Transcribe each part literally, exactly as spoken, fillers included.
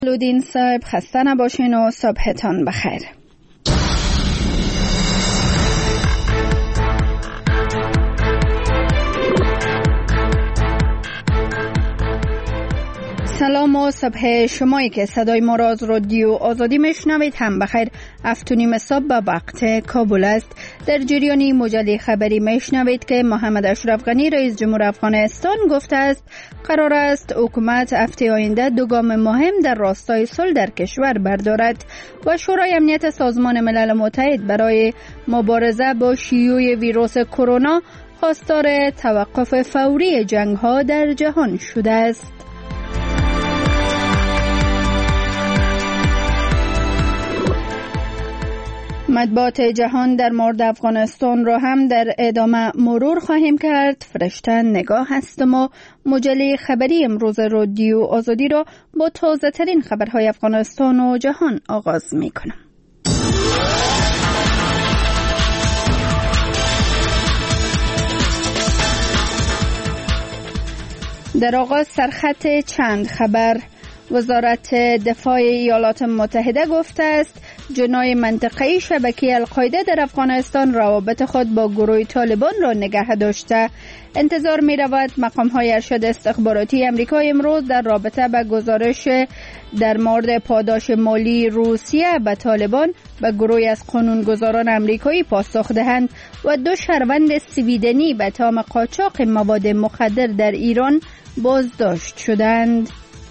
لودین صاحب خسته نباشین و صبحتان بخیر. سلام و صبح شمایی که صدای ما را از رادیو آزادی میشنوید هم بخیر. هفت و نیم صبح به وقت کابل است. در جریانی مجله خبری میشنوید که محمد اشرف غنی رئیس جمهور افغانستان گفته است قرار است حکومت هفته آینده دو گام مهم در راستای صلح در کشور بردارد و شورای امنیت سازمان ملل متحد برای مبارزه با شیوع ویروس کرونا خواستار توقف فوری جنگ‌ها در جهان شده است. مطبوعات جهان در مورد افغانستان را هم در ادامه مرور خواهیم کرد. فرشته نگاه هستم و مجله خبری امروز رادیو آزادی را با تازه ترین خبرهای افغانستان و جهان آغاز می کنم. در آغاز سرخط چند خبر. وزارت دفاع ایالات متحده گفته است جناح منطقه‌ای شبکه القاعده در افغانستان روابط خود با گروه طالبان را نگه داشته. انتظار می رود مقام‌های ارشد استخباراتی آمریکا امروز در رابطه با گزارش در مورد پاداش مالی روسیه به طالبان و گروهی از قانونگذاران آمریکایی پاسخ دهند و دو شهروند سویدنی به تهم قاچاق مواد مخدر در ایران بازداشت شدند.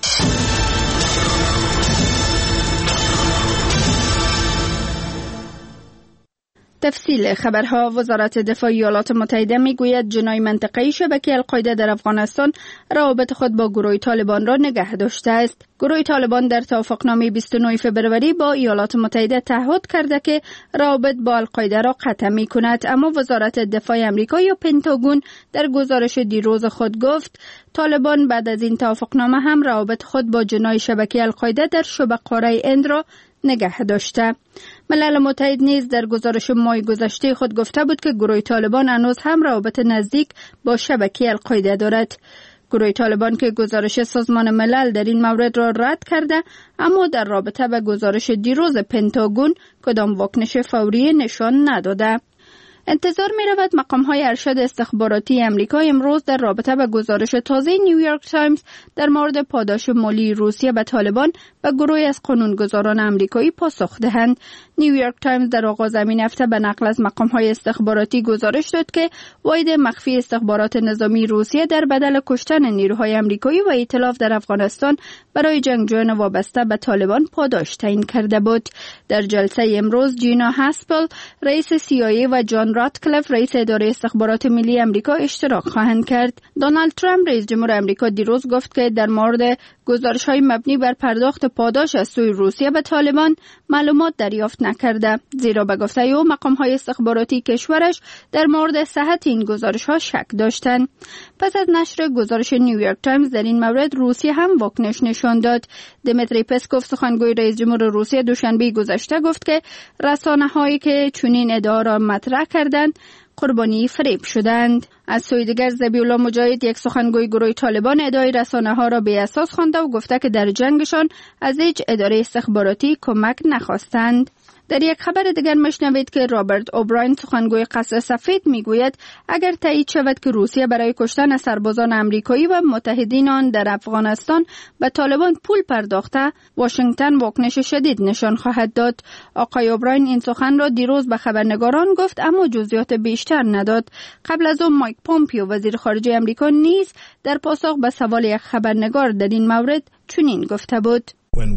تفصیل خبرها. وزارت دفاع ایالات متحده میگوید جناح منطقه‌ای شبکه القاعده در افغانستان روابط خود با گروه طالبان را نگه داشته است. گروه طالبان در توافقنامه بیست و نه فوریه با ایالات متحده تعهد کرده که روابط با القاعده را قطع می‌کند، اما وزارت دفاع آمریکا یا پنتاگون در گزارش دیروز خود گفت طالبان بعد از این توافقنامه هم روابط خود با جناح شبکه القاعده در شبه قاره هند را نگه داشته. ملل متحد نیز در گزارش ماه گذشته خود گفته بود که گروه طالبان هنوز هم روابط نزدیک با شبکه القاعده دارد. گروه طالبان که گزارش سازمان ملل در این مورد را رد کرده، اما در رابطه با گزارش دیروز پنتاگون کدام واکنش فوری نشان نداده. انتظار می رود مقام های ارشد استخباراتی امریکا امروز در رابطه با گزارش تازه نیویورک تایمز در مورد پاداش مالی روسیه به طالبان و گروهی از قانونگذاران امریکایی پاسخ دهند. نیویورک تایمز در آغاز این هفته به نقل از مقام های استخباراتی گزارش داد که واحد مخفی استخبارات نظامی روسیه در بدل کشتن نیروهای امریکایی و ائتلاف در افغانستان برای جنگجویان وابسته به طالبان پاداش تعیین کرده بود. در جلسه امروز جینا هاسپل رئیس سی آی ای و جان راتکلیف رئیس اداره استخبارات ملی امریکا اشتراک خواهند کرد. دونالد ترامپ رئیس جمهور امریکا دیروز گفت که در مورد گزارش‌های مبنی بر پرداخت پاداش از سوی روسیه به طالبان معلومات دریافت نکرده، زیرا به گفته او مقام‌های استخباراتی کشورش در مورد صحت این گزارش‌ها شک داشتند. پس از نشر گزارش نیویورک تایمز در این مورد روسیه هم واکنش نشان داد. دمیتری پسکوف سخنگوی رئیس جمهور روسیه دوشنبه گذشته گفت که رسانه‌هایی که چنین ادعا را مطرح کردند قربانی فریب شدند. از سوی دیگر ذبیح‌الله مجاهد یک سخنگوی گروه طالبان ادعای رسانه‌ها را بی اساس خوانده و گفته که در جنگشان از هیچ اداره استخباراتی کمک نخواستند. در یک خبر دیگر میشنوید که رابرت اوبراین سخنگوی قصر سفید میگوید اگر تایید شود که روسیه برای کشتن سربازان آمریکایی و متحدین آن در افغانستان به طالبان پول پرداخته، واشنگتن واکنش شدید نشان خواهد داد. آقای اوبراین این سخن را دیروز به خبرنگاران گفت، اما جزئیات بیشتر نداد. قبل از آن مایک پومپیو وزیر خارجه آمریکا نیز در پاسخ به سوال یک خبرنگار در این مورد چنین گفته بود: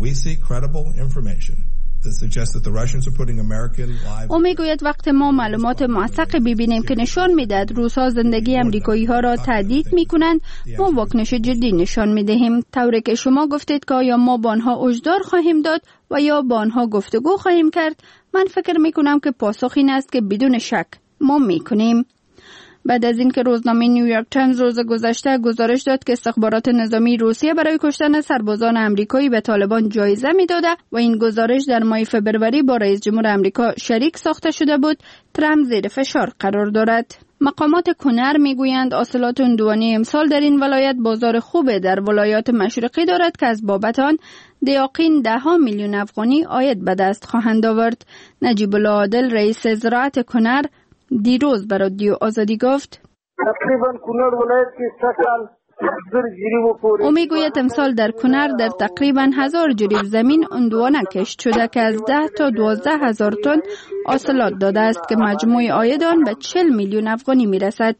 او میگوید وقت ما معلومات موثق ببینیم که نشان میدهد روس‌ها زندگی امریکایی ها را تهدید میکنند، ما واکنش جدی نشان میدهیم. طوری که شما گفتید که آیا ما با آنها هشدار خواهیم داد و یا با آنها گفتگو خواهیم کرد، من فکر میکنم که پاسخ این است که بدون شک ما میکنیم. بعد از اینکه روزنامه نیویورک تایمز روز گذشته گزارش داد که استخبارات نظامی روسیه برای کشتن سربازان آمریکایی به طالبان جایزه میداده و این گزارش در ماه فوریه با رئیس جمهور آمریکا شریک ساخته شده بود، ترامپ زیر فشار قرار دارد. مقامات کنر میگویند حاصلات هندوانه امسال در این ولایت بازار خوبه در ولایات مشرقی دارد که از بابت آن دیاقین ده ها میلیون افغانی عاید به دست خواهند آورد. نجیب الله عادل رئیس زراعت کنر دیروز به رادیو آزادی گفت تقریبا کنر ولایت که سکن او میگوید امسال در کنر در تقریبا هزار جریب زمین هندوانه کشت شده که از ده تا دوازده هزار تن حاصلات داده است که مجموع عاید آن به چهل میلیون افغانی میرسد.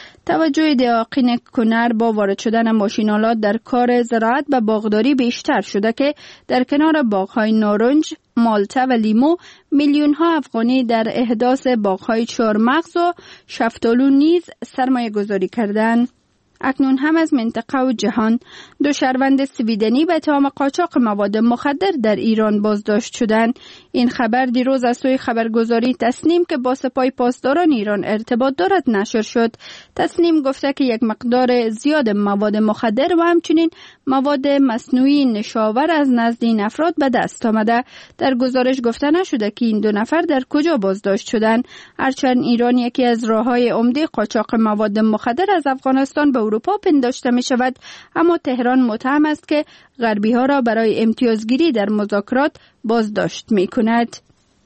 توجه دیاقین کنر با وارد شدن ماشین‌آلات در کار زراعت و باغداری بیشتر شده که در کنار باغ‌های نارنج، مالته و لیمو میلیون ها افغانی در احداث باغ‌های چهارمغز و شفتالو نیز سرمایه گذاری کردند. اکنون هم از منطقه و جهان دو شهروند سویدنی به اتهام قاچاق مواد مخدر در ایران بازداشت شدند. این خبر دیروز از سوی خبرگزاری تسنیم که با سپاه پاسداران ایران ارتباط دارد نشر شد. تسنیم گفته که یک مقدار زیاد مواد مخدر و همچنین مواد مصنوعی نشاور از نزد این افراد به دست آمده. در گزارش گفته نشده که این دو نفر در کجا بازداشت شدند. هرچند ایران یکی از راههای عمده قاچاق مواد مخدر از افغانستان به اروپا پنداشته می شود، اما تهران متهم است که غربی ها را برای امتیازگیری در مذاکرات بازداشت می کند.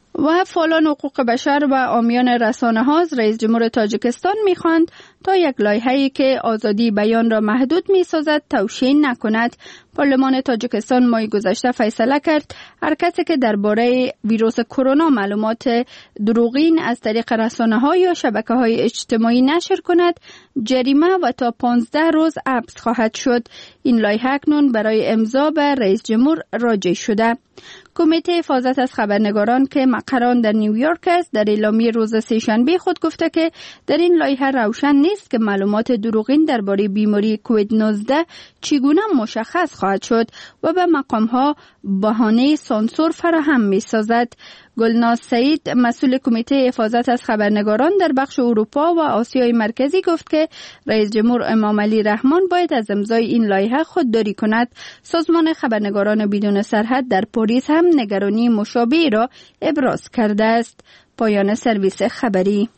و فعالان حقوق بشر و عامیان رسانه ها از رئیس جمهور تاجیکستان می خواند تا یک لایحه‌ای که آزادی بیان را محدود می سازد توشیح نکند. پارلمان تاجیکستان ماه گذشته فیصله کرد هر کسی که درباره ویروس کرونا معلومات دروغین از طریق رسانه ها یا شبکه های اجتماعی نشر کند جریمه و تا پانزده روز حبس خواهد شد. این لایحه اکنون برای امضا به رئیس جمهور راجع شده. کمیته حفاظت از خبرنگاران که مقران در نیویورک است در اعلامیه روز سه‌شنبه خود گفته که در این لایحه روشن نیست که معلومات دروغین درباره بیماری کووید نوزده چگونه مشخص خواهد شد و به مقام‌ها بهانه سانسور فراهم می‌سازد. گلناز سعید مسئول کمیته حفاظت از خبرنگاران در بخش اروپا و آسیای مرکزی گفت که رئیس جمهور امام علی رحمان باید از امضای این لایحه خودداری کند. سازمان خبرنگاران بدون سرحد در پاریس هم نگرانی مشابهی را ابراز کرده است. پایان سرویس خبری.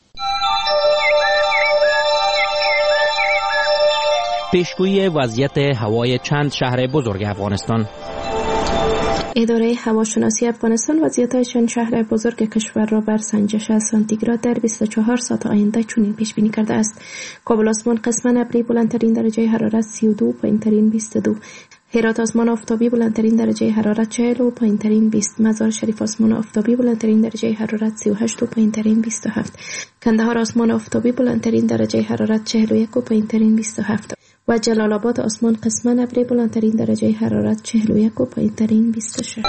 پیشگویی وضعیت هوای چند شهر بزرگ افغانستان. اداره هواشناسی افغانستان وضعیت چند شهر بزرگ کشور را بر سنجش سانتیگراد در بیست و چهار ساعت آینده چنین پیش بینی کرده است: کابل آسمان قسماً ابری بلندترین درجه حرارت سی و دو، پایینترین بیست و دو. هرات آسمان آفتابی بلندترین درجه حرارت چهل و پایینترین بیست. مزار شریف آسمان آفتابی بلندترین درجه حرارت سی و هشت و پایینترین بیست و هفت. کندهار آسمان آفتابی بلندترین درجه حرارت چهل و یک و پایینترین بیست و هفت. و جلال آباد آسمان قسماً ابری بلندترین درجه حرارت چهل و یک و پایینترین بیست و شش.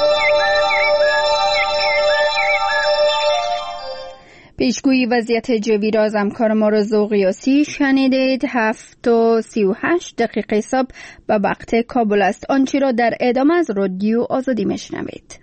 پیشگویی وضعیت جوی را از همکار ما رضا قیاسی شنیدید. هفت و سی و هشت دقیقه صبح به وقت کابل است. آنچه را در ادامه از رادیو آزادی میشنوید.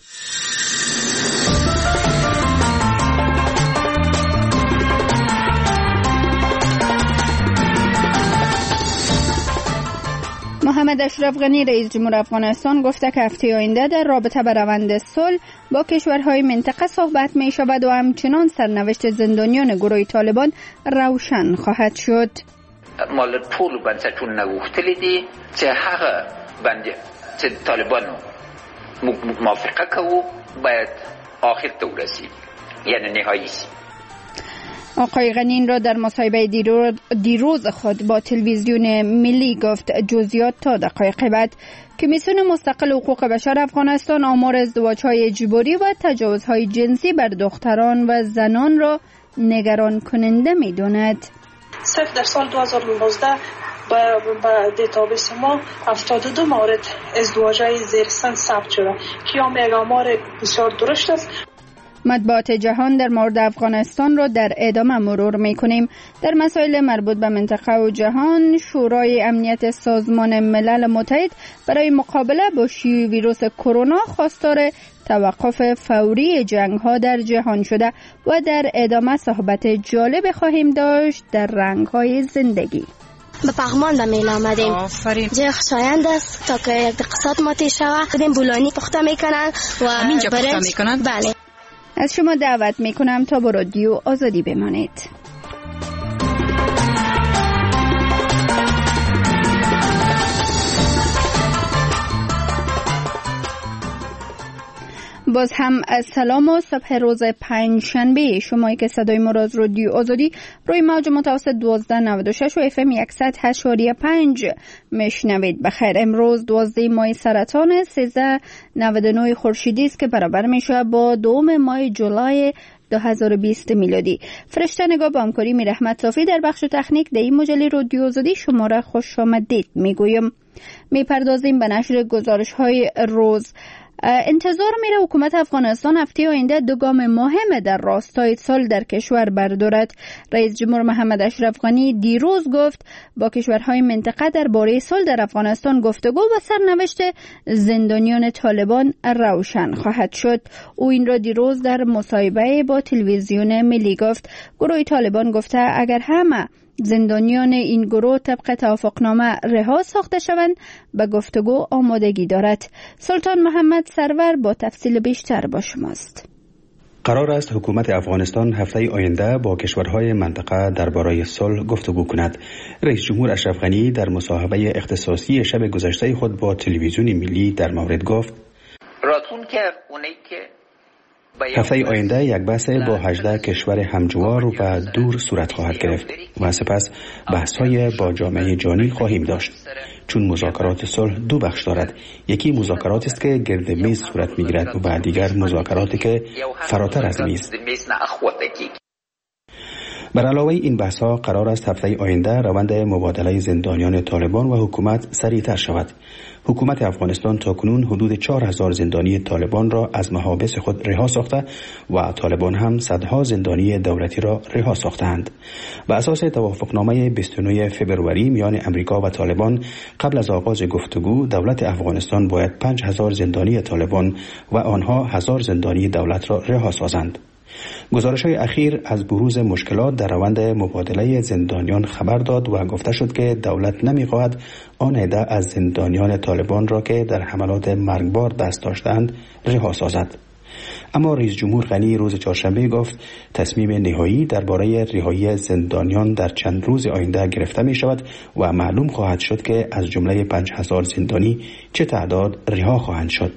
محمد اشرف غنی رئیس جمهور افغانستان گفته که هفته آینده در رابطه با روند صلح با کشورهای منطقه صحبت می شود و همچنان سرنوشت زندانیان گروه طالبان روشن خواهد شد. مال ټول بنسټونه غوښتلي دي چې هغه باندې چې طالبانو موافقه کوو باید آخر ته ورسیږي، یعنی نهایی شي. آقای غنی این را در مصاحبه دیروز خود با تلویزیون ملی گفت. جزئیات تا دقایق بعد. کمیسیون مستقل حقوق بشر افغانستان آمار ازدواج‌های اجباری و تجاوزهای جنسی بر دختران و زنان را نگران کننده می‌داند. صرف در سال دو هزار و نوزده با دیتابیس ما هفتاد و دو مورد ازدواج‌های زیر سن ثبت شده که هم یک آمار بسیار درشت است. مطبوعات جهان در مورد افغانستان را در ادامه مرور می‌کنیم. در مسائل مربوط به منطقه و جهان، شورای امنیت سازمان ملل متحد برای مقابله با شیوع ویروس کرونا خواستار توقف فوری جنگ‌ها در جهان شده و در ادامه صحبت جالب خواهیم داشت در رنگ‌های زندگی. به پغمان دا میل آمدیم. جای خوشایند است تا که اقتصاد ماتی شود. خودم بولانی پخته میکنن و همینجا پخته میکنن؟ بله. از شما دعوت میکنم تا با رادیو آزادی بمانید. باز هم از سلام و صبح روز پنج شنبه شمایی که صدای ما را از رادیو آزادی روی موج متوسط دوازده نود و شش و اف ام صد و هشت و پنج میشنوید. بخیر، امروز دوازده ماه سرطان سیزده نود و نه خورشیدی است که برابر میشه با دوم ماه جولای دو هزار و بیست میلادی. فرشته نگاه با همکاری میر احمد صافی در بخش تکنیک در این مجله رادیو آزادی شما را خوش آمدید میگویم. میپردازیم به نشر گزارش های روز. انتظار میره حکومت افغانستان هفته آینده دو گام مهم در راستای صلح در کشور بردارد. رئیس جمهور محمد اشرف غنی دیروز گفت با کشورهای منطقه درباره صلح در افغانستان گفتگو و سرنوشت زندانیان طالبان روشن خواهد شد. او این را دیروز در مصاحبه با تلویزیون ملی گفت. گروه طالبان گفته اگر همه زندانیان این گروه طبق توافقنامه رها ساخته شوند به گفتگو آمادگی دارد. سلطان محمد سرور با تفصیل بیشتر با شماست. قرار است حکومت افغانستان هفته آینده با کشورهای منطقه درباره صلح گفتگو کند. رئیس جمهور اشرف غنی در مصاحبه اختصاصی شب گذشته خود با تلویزیون ملی در مورد گفت راتون که اونایی که هفته آینده یک بحث با هجده کشور همجوار و دور صورت خواهد گرفت و سپس بحث‌های با جامعه جهانی خواهیم داشت. چون مذاکرات صلح دو بخش دارد، یکی مذاکراتی است که گرد میز صورت می‌گیرد و دیگر مذاکراتی که فراتر از میز. بر علاوه این بحث‌ها قرار است هفته آینده روند مبادله زندانیان طالبان و حکومت سریعتر شود. حکومت افغانستان تاکنون حدود چهار هزار زندانی طالبان را از محابس خود رها ساخته و طالبان هم صدها زندانی دولتی را رها ساختند. بر اساس توافقنامه بیست و نه فوریه میان امریکا و طالبان قبل از آغاز گفتگو دولت افغانستان باید پنج هزار زندانی طالبان و آنها هزار زندانی دولت را رها سازند. گزارش‌های اخیر از بروز مشکلات در روند مبادله زندانیان خبر داد و گفته شد که دولت نمی‌خواهد آن عده از زندانیان طالبان را که در حملات مرگبار دست داشتند رها سازد. اما رئیس جمهور غنی روز چهارشنبه گفت تصمیم نهایی درباره رهایی زندانیان در چند روز آینده گرفته می شود و معلوم خواهد شد که از جمله پنج هزار زندانی چه تعداد رها خواهند شد.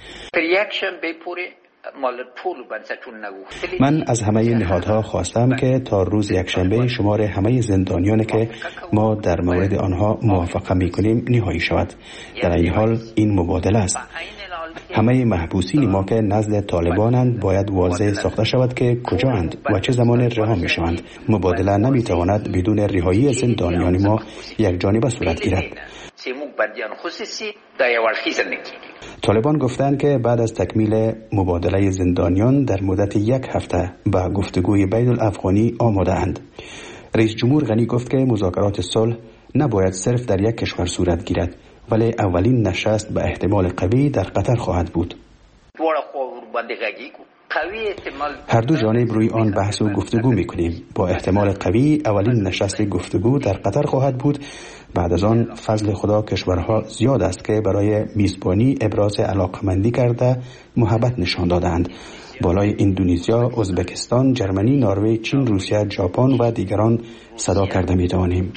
من از همه نهادها خواستم که تا روز یکشنبه شمار همه زندانیانی که ما در مورد آنها موافقه می‌کنیم نهایی شود. در این حال این مبادله است. همه محبوسین ما که نزد طالبانند باید واضح ساخته شود که کجااند و چه زمان رها می‌شوند. مبادله نمی‌تواند بدون رهایی زندانیان ما یک جانبه صورت گیرد. طالبان گفتند که بعد از تکمیل مبادله زندانیان در مدت یک هفته به گفتگوی بین الافغانی آماده اند. رئیس جمهور غنی گفت که مذاکرات صلح نباید صرف در یک کشور صورت گیرد، ولی اولین نشست به احتمال قوی در قطر خواهد بود. هر دو جانب روی آن بحث و گفتگو می‌کنیم. با احتمال قوی اولین نشست گفتگو در قطر خواهد بود. بعد از آن فضل خدا کشورها زیاد است که برای میزبانی ابراز علاقمندی کرده محبت نشان دادند. بالای اندونزیا، ازبکستان، جرمنی، نروژ، چین، روسیه، ژاپن و دیگران صدا کرده می‌دانیم.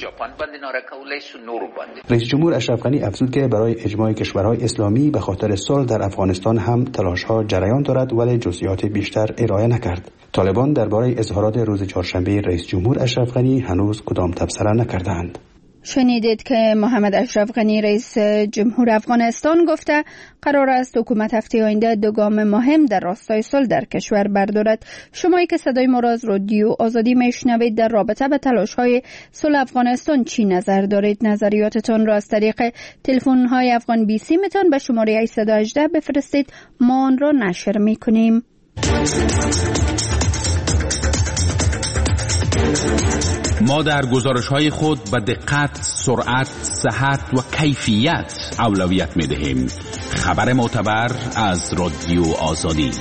رئیس جمهور اشرف غنی افزود که برای اجماع کشورهای اسلامی به خاطر صلح در افغانستان هم تلاش‌ها جریان دارد ولی جزئیات بیشتر ارائه نکرد. طالبان درباره اظهارات روز چهارشنبه رئیس جمهور اشرف غنی هنوز کدام تبصره نکردند. شنیدید که محمد اشرف غنی رئیس جمهور افغانستان گفته قرار است حکومت هفته آینده دو گام مهم در راستای صلح در کشور بردارد. شمایی که صدای ما را از رادیو آزادی میشنوید در رابطه به تلاش‌های صلح افغانستان چی نظر دارید؟ نظریاتتان را از طریق تلفن‌های افغان بی سی متان به شماره هشت یک هشت بفرستید. ما آن را نشر می‌کنیم. ما در گزارش‌های خود به دقت، سرعت، صحت و کیفیت اولویت می‌دهیم. خبر معتبر از رادیو آزادی.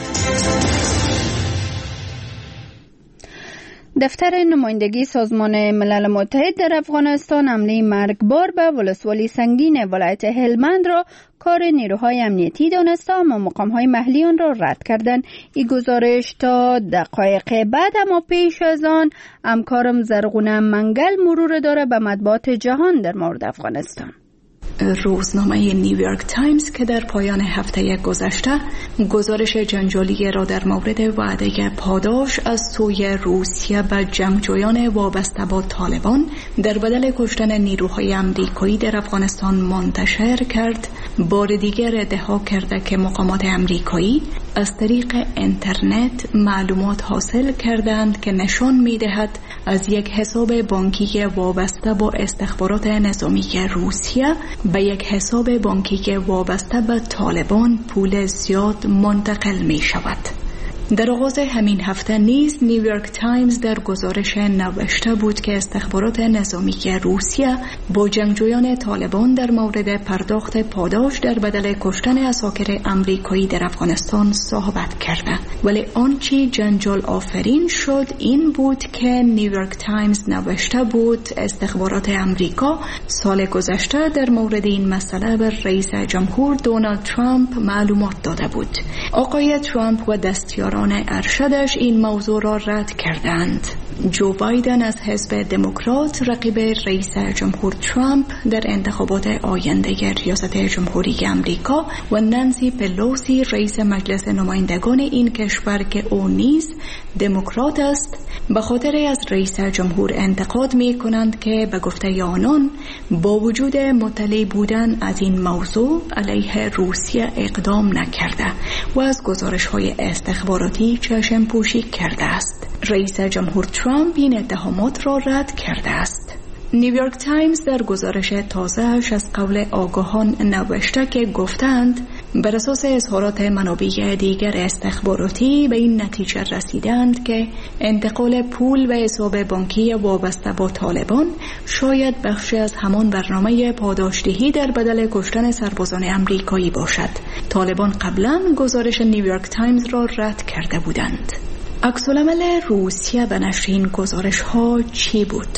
دفتر نمایندگی سازمان ملل متحد در افغانستان حمله مرگبار به ولسوالی سنگین ولایت هلمند را کار نیروهای امنیتی دانسته اما مقام‌های محلی آن را رد کردند. این گزارش تا دقایق بعد اما پیش از آن همکارم زرغونه منگل مرور داره به مطبوعات جهان در مورد افغانستان. روزنامه نیویورک تایمز که در پایان هفته گذشته گزارش جنجالی را در مورد وعده پاداش از سوی روسیه به جنگجویان وابسته با طالبان در بدل کشتن نیروهای امریکایی در افغانستان منتشر کرد، بار دیگر ادعا کرده که مقامات امریکایی از طریق اینترنت معلومات حاصل کردند که نشان می‌دهد از یک حساب بانکی وابسته با استخبارات نظامی روسیه به یک حساب بانکی وابسته به طالبان پول زیاد منتقل می شود. در آغاز همین هفته نیز نیویورک تایمز در گزارش نوشته بود که استخبارات نظامی روسیه با جنگجویان طالبان در مورد پرداخت پاداش در بدل کشتن عساکر امریکایی در افغانستان صحبت کرده، ولی آنچه جنجال آفرین شد این بود که نیویورک تایمز نوشته بود استخبارات امریکا سال گذشته در مورد این مسئله به رئیس جمهور دونالد ترامپ معلومات داده بود. آقای ترامپ و دستیاران ارشدش این موضوع را رد کردند. جو بایدن از حزب دموکرات رقیب رئیس جمهور ترامپ در انتخابات آینده ریاست جمهوری آمریکا و نانسی پلوسی رئیس مجلس نمایندگان این کشور که او نیز دموکرات است به خاطر از رئیس جمهور انتقاد می کنند که به گفته آنان با وجود مطلع بودن از این موضوع علیه روسیه اقدام نکرده و از گزارش های استخباراتی چشم پوشی کرده است. رئیس جمهور ترامپ این اتهامات را رد کرده است. نیویورک تایمز در گزارش تازه‌اش از قول آگاهان نوشته که گفتند بر اساس اظهارات منابع دیگر استخباراتی به این نتیجه رسیدند که انتقال پول به حساب بانکی وابسته با طالبان شاید بخشی از همان برنامه پاداشدهی در بدل کشتن سربازان امریکایی باشد. طالبان قبلا گزارش نیویورک تایمز را رد کرده بودند. عکس‌العمل روسیه به نشر این گزارش ها چی بود؟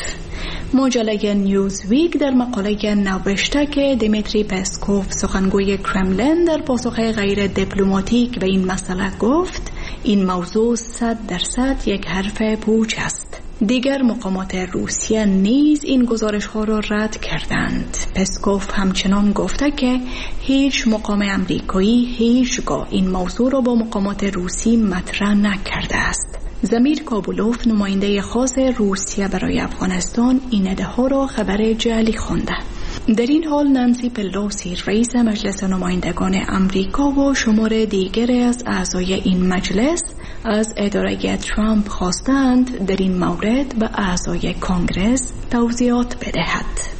مجله نیوزویک در مقاله نوشته که دیمیتری پسکوف سخنگوی کرملین در پاسخ غیر دیپلماتیک به این مسئله گفت این موضوع صد درصد یک حرف پوچ است. دیگر مقامات روسیه نیز این گزارش ها را رد کردند. پسکوف همچنان گفته که هیچ مقام امریکایی هیچگاه این موضوع را با مقامات روسی مطرح نکرده است. زمیر کابولوف نماینده خاص روسیه برای افغانستان این ادعا را خبر جعلی خوانده. در این حال نانسی پلوسی رئیس مجلس نمایندگان امریکا و شمار دیگر از اعضای این مجلس از اداره ترامپ خواستند در این مورد به اعضای کنگرس توضیحات بدهد.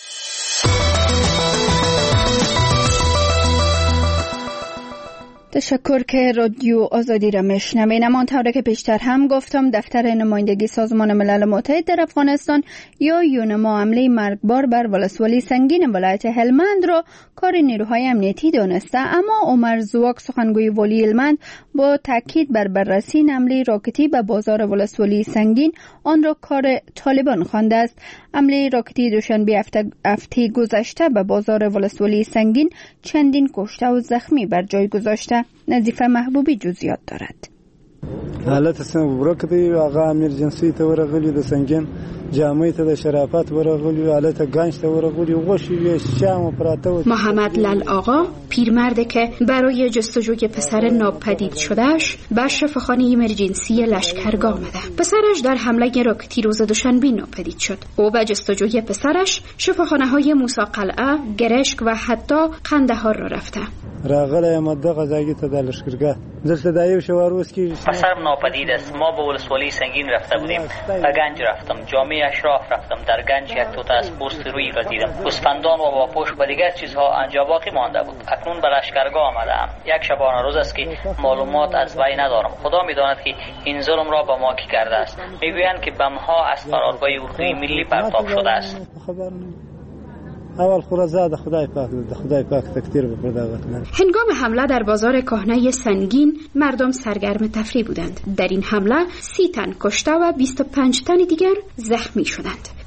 تشکر که رادیو آزادی را میشنوین. اما آنطور که پیشتر هم گفتم دفتر نمایندگی سازمان ملل متحد در افغانستان یا یونما حمله مرگبار بر ولسوالی سنگین ولایت هلمند را کار نیروهای امنیتی دانسته، اما عمر زواک سخنگوی والی هلمند با تاکید بر بررسی حمله راکتی به بازار ولسوالی سنگین آن را کار طالبان خوانده است. حمله راکتی دوشنبه هفته گذشته به بازار ولسوالی سنگین چندین کشته و زخمی بر جای گذاشته. نظیفه محبوبی جزئیات دارد. حالت سنگین آقا امرجنسی ته ورغلی د سنگین جامعه ته د شرافت ورغلی حالت گنج ته ورغلی غوشی شام پراته. محمد لال آقا پیرمرده که برای جستجوی پسر ناپدید شدهش به شفاخانه امرجنسی لشکرگاه آمده. پسرش در حمله راکتی روز دوشنبه ناپدید شد. او به جستجوی پسرش شفاخانه‌های موسی قلعه، گرشک و حتی قندهار را رفته. راغله مده غزاگی ته د لشکرگاه دلته دایو شواروس کی پسرم ناپدید است. ما به ولسوالی سنگین رفته بودیم. به گنج رفتم، جامعه اشراف رفتم. در گنج یک توت از پوست روی را دیدم. گوسفندان و واپوش و دیگر چیزها آنجا باقی مانده بود. اکنون به لشکرگاه آمدم. یک شبانه روز است که معلومات از وی ندارم. خدا میداند که این ظلم را به ما کی کرده است. میگویند که بمها از قرارگاه اردوی ملی پرتاب شده است. اول خورزاده خدای پاک ده خدای پاک تکتیر بپردازد. هنگام حمله در بازار کهنه سنگین مردم سرگرم تفریح بودند. در این حمله سی تن کشته و بیست و پنج تن دیگر زخمی شدند.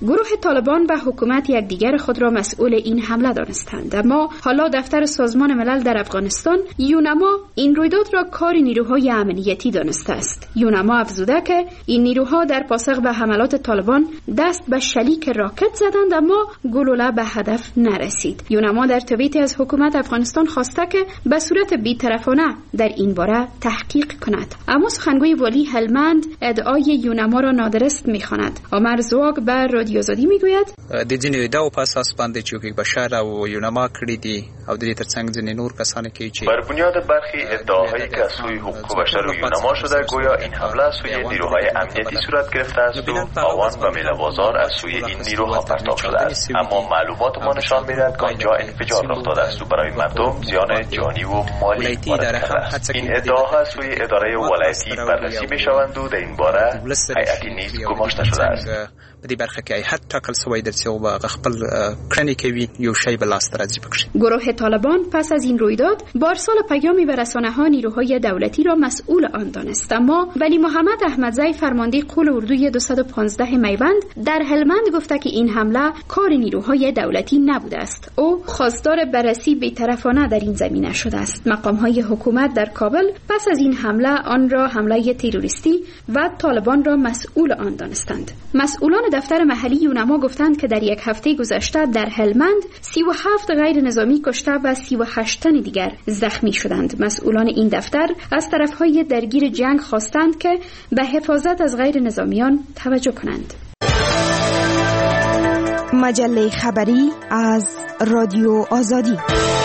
گروه طالبان و حکومت یکدیگر خود را مسئول این حمله دانستند، اما حالا دفتر سازمان ملل در افغانستان یونما این رویداد را کار نیروهای امنیتی دانسته است. یونما افزوده که این نیروها در پاسخ به حملات طالبان دست به شلیک راکت زدند اما گلوله به هدف نرسید. یونما در توییتی از حکومت افغانستان خواسته که به صورت بی‌طرفانه در این باره تحقیق کند، اما سخنگوی والی هلمند ادعای یونما را نادرست می‌خواند. عمر زواگ به رادیو آزادی میگوید د ځینې ادعاو په اساس باندې چې یوګي بشار او یونما کړی دي او د دې ترڅنګ ځینې نور کسان کې چې بر بنیاد برخی ادعاهایی که از سوی حقوق بشر و یونما شده گویا این حمله از سوی نیروهای امنیتی صورت گرفته است و آوان و میله بازار از سوی این نیروها پرتاب شده است، اما معلومات ما نشان می‌دهد که آنجا انفجار رخ داده است و برای مردم زیان جانی و مالی وارد شده است. این ادعاها از سوی اداره ولایتی بررسی می‌شوند و در این باره هیئتی نیز گماشته شده است. بدی برخه که هیئت ټاکل شوی در چې او خپل کړنې کوي یو شی به لاس راځي پکښې. گروه طالبان پس از این رویداد با ارسال پیامی به رسانه‌ها نیروهای دولتی را مسئول آن دانست، اما ولی محمد احمدزی فرمانده قول اردوی دویست و پانزده میوند در هلمند گفته که این حمله کار نیروهای دولتی نبوده است. او خواستار بررسی بی‌طرفانه در این زمینه شده است. مقام‌های حکومت در کابل پس از این حمله آن را حمله تروریستی و طالبان را مسئول آن دانستند. مسئولان دفتر محلی یونما گفتند که در یک هفته گذشته در هلمند سی و هفت غیر نظامی کشته و سی و هشت تن دیگر زخمی شدند. مسئولان این دفتر از طرفهای درگیر جنگ خواستند که به حفاظت از غیر نظامیان توجه کنند. مجله خبری از رادیو آزادی.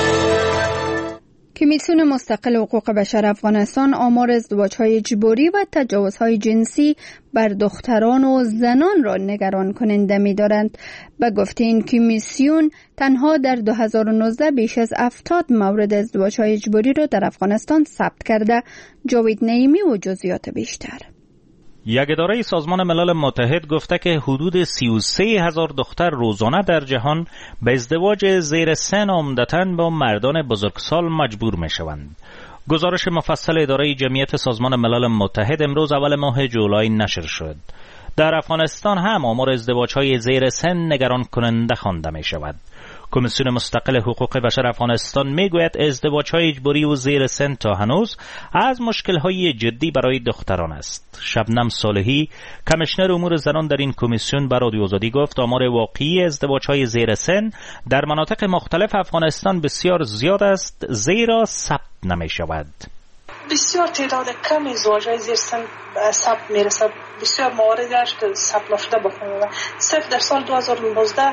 کمیسیون مستقل حقوق بشر افغانستان آمار ازدواج‌های اجباری و تجاوزهای جنسی بر دختران و زنان را نگران کننده می‌دارند. به گفته این کمیسیون تنها در دو هزار و نوزده بیش از هفتاد مورد ازدواج‌های اجباری را در افغانستان ثبت کرده. جاوید نعیمی و جزئیات بیشتر. یک اداره سازمان ملل متحد گفته که حدود سی و سه هزار دختر روزانه در جهان به ازدواج زیر سن عمدتاً با مردان بزرگسال مجبور می شوند. گزارش مفصل اداره جمعیت سازمان ملل متحد امروز اول ماه جولای نشر شد. در افغانستان هم آمار ازدواج‌های زیر سن نگران کننده خوانده می شود. کمیسیون مستقل حقوق بشر افغانستان میگوید ازدواج‌های اجباری و زیر سن تا هنوز از مشکل‌های جدی برای دختران است. شبنم صالحی کمیشنر امور زنان در این کمیسیون به رادیو آزادی گفت آمار واقعی ازدواج‌های زیر سن در مناطق مختلف افغانستان بسیار زیاد است، زیرا ثبت نمی‌شود. بسیار تعداد کمی ازدواج‌های زیر سن ثبت می‌رسد. بسیار مواردی است که ثبت نشده بکنند. صرف در سال دو هزار و نوزده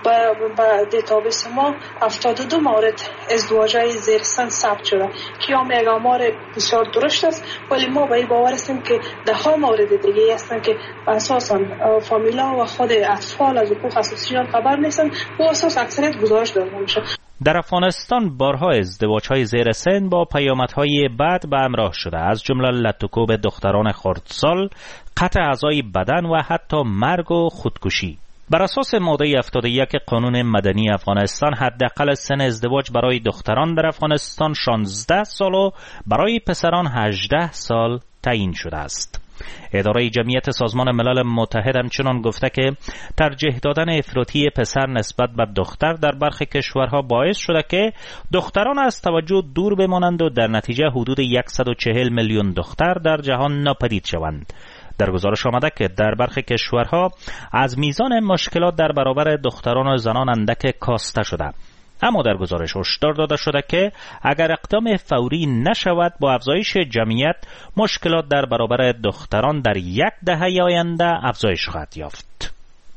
با دیتابیس ما هفتاد و دو مورد ازدواج‌های زیر سن ثبت شده که هم یک آمار بسیار درشت است، ولی ما به این باور هستیم که ده ها مورد دیگه هستند که اساساً فامیلا و خود اطفال از حقوق اساسیشان خبر نیستند و اساس اکثریت گزارش داده میشه. در افغانستان بارها ازدواج‌های زیر سن با پیامدهای بد به همراه شده، از جمله لطوکوب دختران خردسال، قطع اعضای بدن و حتی مرگ و خودکشی. بر اساس ماده هفتاد و یک قانون مدنی افغانستان حداقل سن ازدواج برای دختران در افغانستان شانزده سال و برای پسران هجده سال تعیین شده است. اداره جمعیت سازمان ملل متحد همچنان گفته که ترجیح دادن افراطی پسر نسبت به دختر در برخی کشورها باعث شده که دختران از توجه دور بمانند و در نتیجه حدود صد و چهل میلیون دختر در جهان ناپدید شوند. در گزارش آمده که در برخی کشورها از میزان مشکلات در برابر دختران و زنان اندک کاسته شده، اما در گزارش هشدار داده شده که اگر اقدام فوری نشود با افزایش جمعیت مشکلات در برابر دختران در یک دهه آینده افزایش خواهد یافت.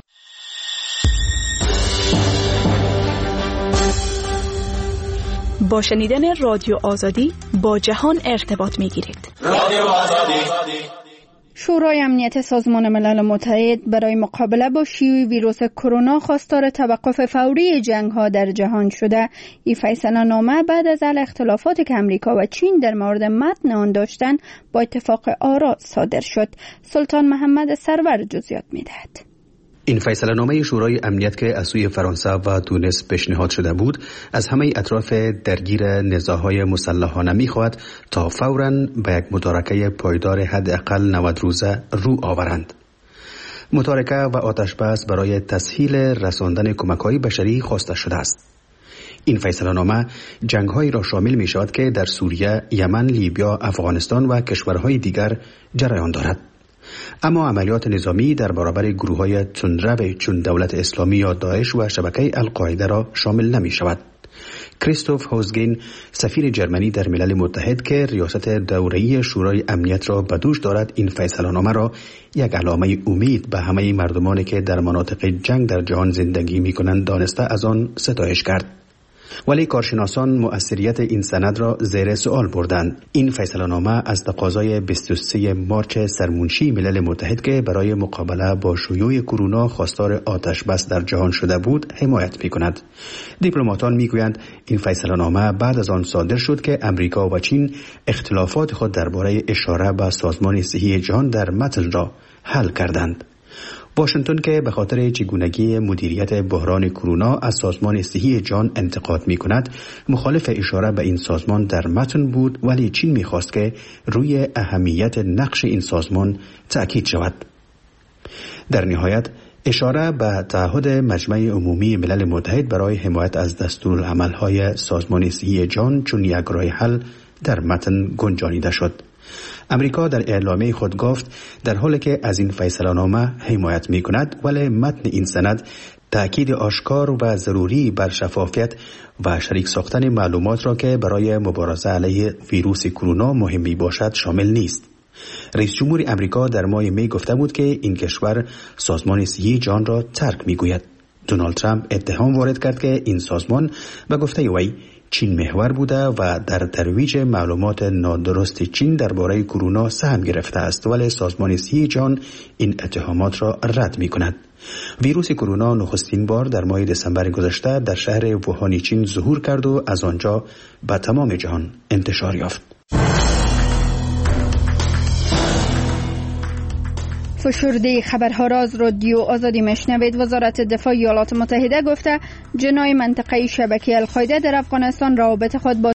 با شنیدن رادیو آزادی با جهان ارتباط می‌گیرید. رادیو آزادی. شورای امنیت سازمان ملل متحد برای مقابله با شیوع ویروس کرونا خواستار توقف فوری جنگ‌ها در جهان شده. این فیصله نامه بعد از اختلافاتی که امریکا و چین در مورد متن آن داشتند با اتفاق آرا صادر شد. سلطان محمد سرور جزئیات می‌دهد. این فیصله نامه شورای امنیت که از سوی فرانسه و تونس پیشنهاد شده بود از همه اطراف درگیر نزاع‌های مسلحانه می‌خواهد تا فوراً به یک مدارکه پایدار حداقل نود روزه رو آورند. متارکه و آتشبس برای تسهیل رساندن کمک‌های بشری خواسته شده است. این فیصله‌نامه جنگ‌هایی را شامل می‌شود که در سوریه، یمن، لیبیا، افغانستان و کشورهای دیگر جریان دارد. اما عملیات نظامی در برابر گروه‌های تندرو چون دولت اسلامی یا داعش و شبکه القاعده را شامل نمی‌شود. کریستوف هوزگین، سفیر جرمنی در ملل متحد که ریاست دوره‌ای شورای امنیت را به دوش دارد، این فیصله‌نامه را یک علامه امید به همه مردمانی که در مناطق جنگ در جهان زندگی می‌کنند دانسته از آن ستایش کرد. ولی کارشناسان مؤثریت این سند را زیر سوال بردند. این فیصله‌نامه از تقاضای بیست و سوم مارچ سرمنشی ملل متحد که برای مقابله با شیوع کرونا خواستار آتش بس در جهان شده بود حمایت می‌کند. دیپلماتان می‌گویند این فیصله‌نامه بعد از آن صادر شد که امریکا و چین اختلافات خود درباره اشاره به سازمان صحی جهان در متن را حل کردند. واشنگتن که به خاطر چگونگی مدیریت بحران کرونا از سازمان صحی جهان انتقاد می کند، مخالف اشاره به این سازمان در متن بود، ولی چین می خواست که روی اهمیت نقش این سازمان تأکید شود. در نهایت اشاره به تعهد مجمع عمومی ملل متحد برای حمایت از دستورالعمل‌های سازمان صحی جهان چون یک راه حل در متن گنجانیده شد. امریکا در اعلامیه خود گفت در حالی که از این فیصله‌نامه حمایت می‌کند، ولی متن این سند تأکید آشکار و ضروری بر شفافیت و شریک ساختن معلومات را که برای مبارزه علیه ویروس کرونا مهم میباشد شامل نیست. رئیس جمهور امریکا در ماه می گفته بود که این کشور سازمان صحی جهان را ترک می‌گوید. دونالد ترامپ اتهام وارد کرد که این سازمان به گفته وی چین محور بوده و در ترویج معلومات نادرست چین درباره کرونا سهم گرفته است، ولی سازمان صحی جهان این اتهامات را رد می کند. ویروس کرونا نخستین بار در ماه دسامبر گذشته در شهر ووهان چین ظهور کرد و از آنجا به تمام جهان انتشار یافت. فشرده خبرها را از رادیو آزادی میشنوید. وزارت دفاع ایالات متحده گفته جنای منطقه شبکه القاعده در افغانستان روابط خود با